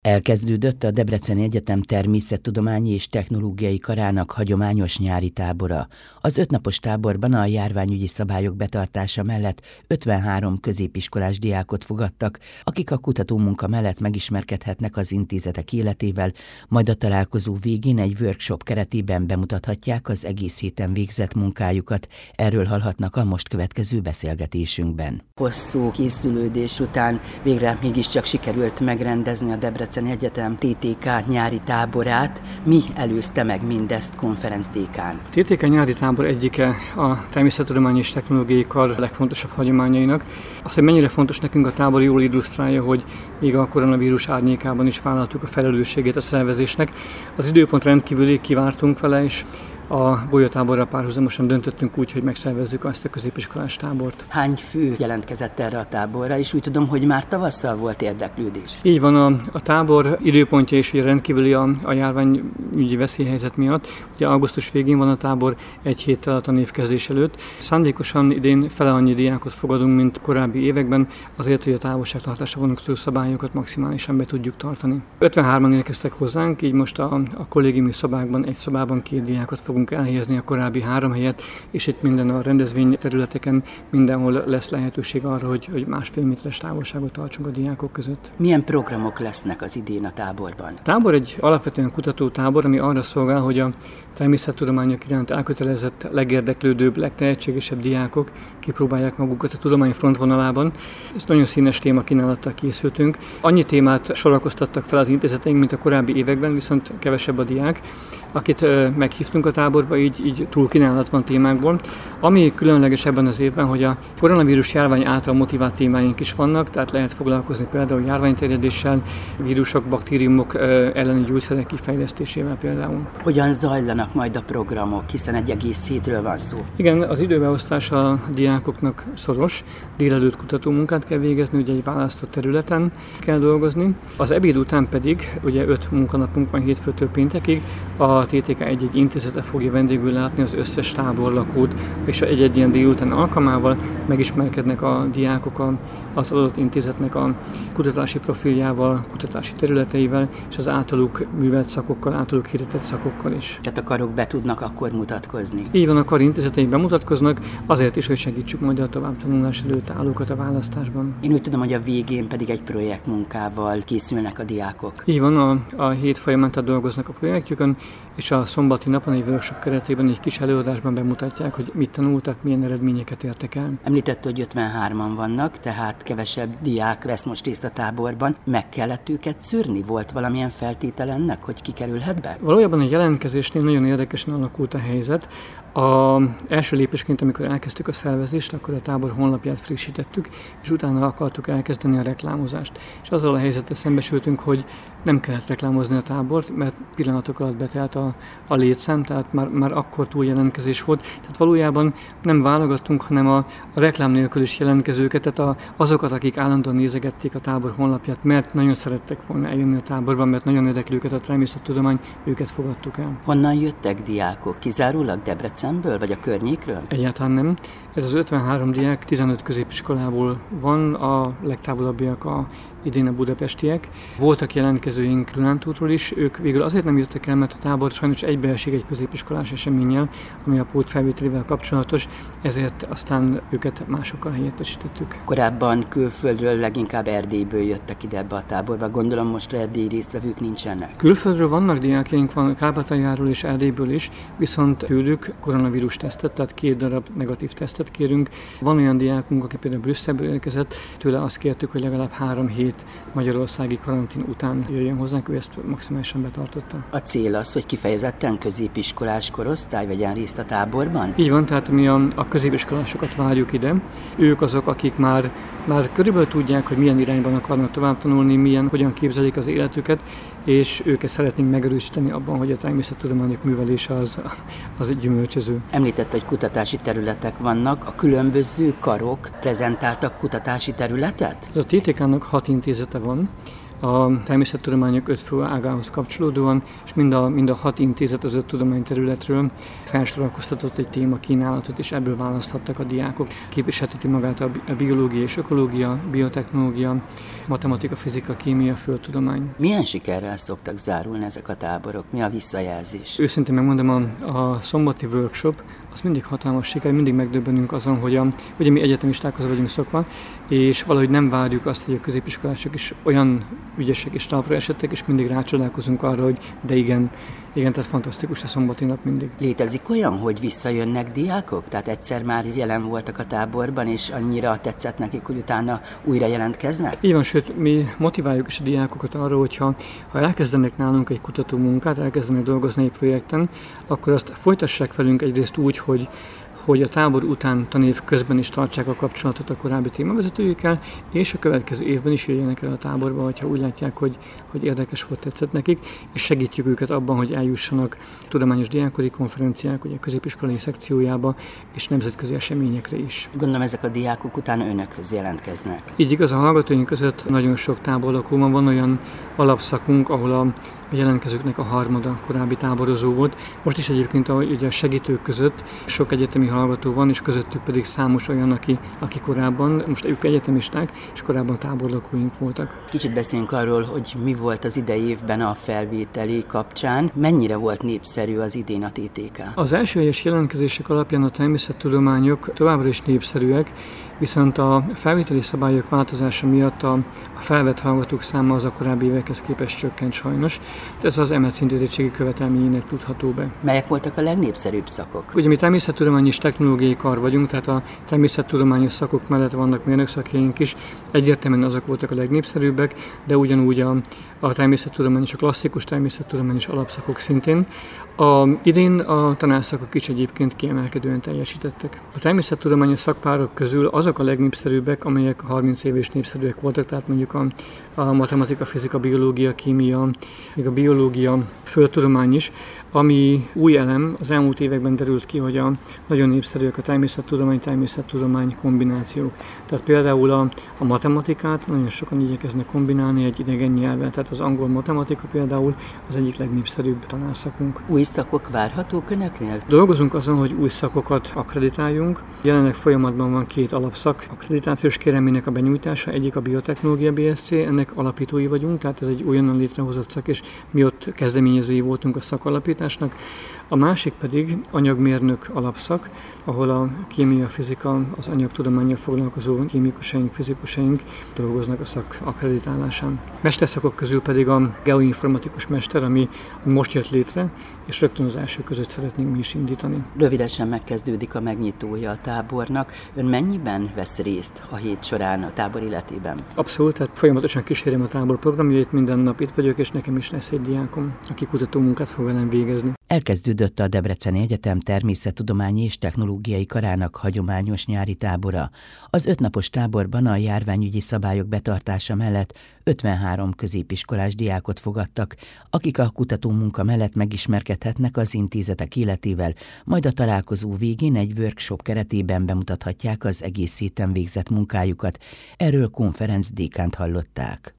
Elkezdődött a Debreceni Egyetem Természettudományi és Technológiai Karának hagyományos nyári tábora. Az 5 napos táborban a járványügyi szabályok betartása mellett 53 középiskolás diákot fogadtak, akik a kutatómunka mellett megismerkedhetnek az intézetek életével, majd a találkozó végén egy workshop keretében bemutathatják az egész héten végzett munkájukat. Erről hallhatnak a most következő beszélgetésünkben. Hosszú készülődés után végre mégiscsak sikerült megrendezni a Debreceni Egyetem TTK nyári táborát. Mi előzte meg mindezt konferencdékán? A TTK nyári tábor egyike a Természettudományi és Technológiai Kar legfontosabb hagyományainak. Az, hogy mennyire fontos nekünk a tábor, jól illusztrálja, hogy még a koronavírus árnyékában is vállaltuk a felelősségét a szervezésnek. Az időpont rendkívüli, kivártunk vele, és a golyatáborral párhuzamosan döntöttünk úgy, hogy megszervezzük ezt a középiskolás tábort. Hány fő jelentkezett erre a táborra, és úgy tudom, hogy már tavasszal volt érdeklődés? Így van, a tábor időpontja is ugye rendkívüli a járványügyi veszélyhelyzet miatt. Ugye augusztus végén van a tábor, egy héttel a tanévkezdés előtt. Szándékosan idén fele annyi diákot fogadunk, mint korábbi években, azért, hogy a távolságtartásra vonatkozó szabályokat maximálisan be tudjuk tartani. 53-an érkeztek hozzánk, így most a kollégiumi szobákban, egy szobában 2 diákot fogunk elhelyezni a korábbi 3 helyet, és itt minden a rendezvény területeken mindenhol lesz lehetőség arra, hogy 1,5 méteres távolságot tartsunk a diákok között. Milyen programok lesznek az idén a táborban? A tábor egy alapvetően kutatótábor, ami arra szolgál, hogy a természettudományok iránt elkötelezett, legérdeklődőbb, legtehetségesebb diákok kipróbálják magukat a tudomány frontvonalában. Ez nagyon színes témakínálattal készültünk. Annyi témát sorakoztattak fel az intézeteink, mint a korábbi években, viszont kevesebb a diák. Akit meghívtunk a táborba, így túlkínálat van témákból. Ami különleges ebben az évben, hogy a koronavírus járvány által motivált témáink is vannak, tehát lehet foglalkozni például járványterjedéssel, vírusok, baktériumok elleni gyógyszerek kifejlesztésével például. Hogyan zajlanak majd a programok, hiszen egy egész hétről van szó? Igen, az időbeosztás a diákoknak szoros. Délelőtt kutatómunkát kell végezni, ugye egy választott területen kell dolgozni. Az ebéd után pedig, ugye 5 munkanapunk van hétfőtől péntekig, a TTK egy intézete fogja vendégül látni az összes táborlakót, és egy ilyen délután alkalmával megismerkednek a diákok az adott intézetnek a kutatási profiljával, kutatási területeivel, és az általuk művelt szakokkal, általuk hirdetett szakokkal is. Tehát a karok be tudnak akkor mutatkozni? Így van, a kar intézetei bemutatkoznak, azért is, hogy segítsük majd a továbbtanulás előtt állókat a választásban. Én úgy tudom, hogy a végén pedig egy projektmunkával készülnek a diákok. Így van, a hét folyamán dolgoznak a projektjükön, és a szombati napon egy workshop keretében egy kis előadásban bemutatják, hogy mit tanultak, milyen eredményeket értek el. Említett, hogy 53-an vannak, tehát kevesebb diák vesz most részt a táborban. Meg kellett őket szűrni? Volt valamilyen feltétel ennek, hogy kikerülhet be? Valójában a jelentkezésnél nagyon érdekesen alakult a helyzet. Az első lépésként, amikor elkezdtük a szervezést, akkor a tábor honlapját frissítettük, és utána akartuk elkezdeni a reklámozást. És azzal a helyzettel szembesültünk, hogy nem kellett reklámozni a tábort, mert pillanatok alatt betelt a létszám, tehát már akkor túl jelentkezés volt. Tehát valójában nem válogattunk, hanem a reklám nélkül is jelentkezőket, tehát azokat, akik állandóan nézegették a tábor honlapját, mert nagyon szerettek volna eljönni a táborban, mert nagyon érdekli őket a természettudomány, őket fogadtuk el. Honnan jöttek diákok? Kizárólag Debrecenből, vagy a környékről? Egyáltalán nem. Ez az 53 diák 15 középiskolából van, a legtávolabbiak idén a budapestiek. Voltak jelentkezőink Dunántúlról is, ők végül azért nem jöttek el, mert a tábor sajnos egybeesik egy középiskolás eseménnyel, ami a pótfelvételével kapcsolatos, ezért aztán őket másokkal helyettesítettük. Korábban külföldről, leginkább Erdélyből jöttek ide ebbe a táborba, gondolom most erdélyi résztvevők nincsenek. Külföldről vannak diákjaink, van Kárpátaljáról és Erdélyből is, viszont tőlük koronavírus tesztet, tehát 2 darab negatív tesztet kérünk. Van olyan diákunk, aki például Brüsszelből érkezett, tőle azt kértük, hogy legalább 3 hét magyarországi karantén után jöjjön hozzánk, ő ezt maximálisan betartotta. A cél az, hogy kifejezetten középiskolás korosztály vegyen részt a táborban? Így van, tehát mi a középiskolásokat várjuk ide. Ők azok, akik már körülbelül tudják, hogy milyen irányban akarnak tovább tanulni, hogyan képzelik az életüket, és őket szeretnénk megerősíteni abban, hogy a természettudományok művelése az egy gyümölcsöző. Említett, hogy kutatási területek vannak, a különböző karok prezentáltak kutatási területet? A TTK-nak 6 intézete van. a természettudományok 5 fő ágához kapcsolódóan, és mind a 6 intézet az 5 tudományterületről felsorakoztatott egy témakínálatot, és ebből választhattak a diákok. Képviselteti magát a biológia és ökológia, biotechnológia, matematika, fizika, kémia, földtudomány. Milyen sikerrel szoktak zárulni ezek a táborok? Mi a visszajelzés? Őszintén megmondom, a szombati workshop az mindig hatalmas siker, mindig megdöbbenünk azon, hogy ugye mi egyetemistákhoz vagyunk szokva, és valahogy nem várjuk azt, hogy a középiskolások is olyan ügyesek és talpra esettek, és mindig rácsodálkozunk arra, hogy de igen, tehát fantasztikus a szombati nap mindig. Létezik olyan, hogy visszajönnek diákok? Tehát egyszer már jelen voltak a táborban, és annyira tetszett nekik, hogy utána újra jelentkeznek? Így van, sőt, mi motiváljuk is a diákokat arra, hogyha elkezdenek nálunk egy kutatómunkát, elkezdenek dolgozni egy projekten, akkor azt folytassák velünk egyrészt úgy, hogy a tábor után tanév közben is tartsák a kapcsolatot a korábbi témavezetőjükkel, és a következő évben is jöjjenek el a táborba, hogyha úgy látják, hogy érdekes volt, tetszett nekik, és segítjük őket abban, hogy eljussanak tudományos diákori konferenciák, ugye a középiskolai szekciójába, és nemzetközi eseményekre is. Gondolom, ezek a diákok után önökhöz jelentkeznek. Így igaz, a hallgatóink között nagyon sok táborlakó van olyan alapszakunk, ahol a jelentkezőknek a harmada korábbi táborozó volt. Most is egyébként ugye a segítők között sok egyetemi hallgató van, és közöttük pedig számos olyan, aki korábban, most ők egyetemisták, és korábban táborlakóink voltak. Kicsit beszéljünk arról, hogy mi volt az idei évben a felvételi kapcsán. Mennyire volt népszerű az idén a TTK? Az első helyes jelentkezések alapján a természettudományok továbbra is népszerűek, viszont a felvételi szabályok változása miatt a felvett hallgatók száma az a korábbi évekhez képest csökkent sajnos. Ez az emelt szintű érettségi követelményének tudható be. Melyek voltak a legnépszerűbb szakok? Ugye mi természettudományi és technológiai kar vagyunk, tehát a természettudományos szakok mellett vannak mérnökszakjaink is. Egyértelműen azok voltak a legnépszerűbbek, de ugyanúgy a természettudományos, a klasszikus természettudományos alapszakok szintén. Idén a tanárszakok is egyébként kiemelkedően teljesítettek. A természettudományos szakpárok közül azok a legnépszerűbbek, amelyek 30 év és népszerűek voltak, tehát mondjuk a matematika, fizika, biológia, kémia, még a biológia, földtudomány is, ami új elem, az elmúlt években derült ki, hogy nagyon népszerűek a természettudomány kombinációk. Tehát például a matematikát nagyon sokan igyekeznek kombinálni egy idegen nyelvvel, tehát az angol matematika például az egyik legnépszerűbb tanárszakunk. Új szakok várhatók önöknél? Dolgozunk azon, hogy új szakokat akkreditáljunk. Jelenleg folyamatban van 2 alapszak akkreditációs kérelmének a benyújtása, egyik a biotechnológia BSc, ennek alapítói vagyunk, tehát ez egy újonnan létrehozott szak, és mi ott kezdeményezői voltunk a szakalapításnak. A másik pedig anyagmérnök alapszak, ahol a kémia, fizika, az anyagtudománnyal foglalkozó kémikusaink, fizikusaink dolgoznak a szak akkreditálásán. Mesterszakok közül pedig a geoinformatikus mester, ami most jött létre, és rögtön az első között szeretnénk mi is indítani. Rövidesen megkezdődik a megnyitója a tábornak. Ön mennyiben vesz részt a hét során a tábor életében? Abszolút, tehát folyamatosan kísérem a tábor programjait, minden nap itt vagyok, és nekem is lesz egy diákom, aki kutatómunkát fog velem végezni. Elkezdődött a Debreceni Egyetem természettudományi és technológiai karának hagyományos nyári tábora. Az 5 napos táborban a járványügyi szabályok betartása mellett 53 középiskolás diákot fogadtak, akik a kutatómunka mellett megismerkedhetnek az intézetek életével, majd a találkozó végén egy workshop keretében bemutathatják az egész héten végzett munkájukat. Erről konferenc dékánt hallották.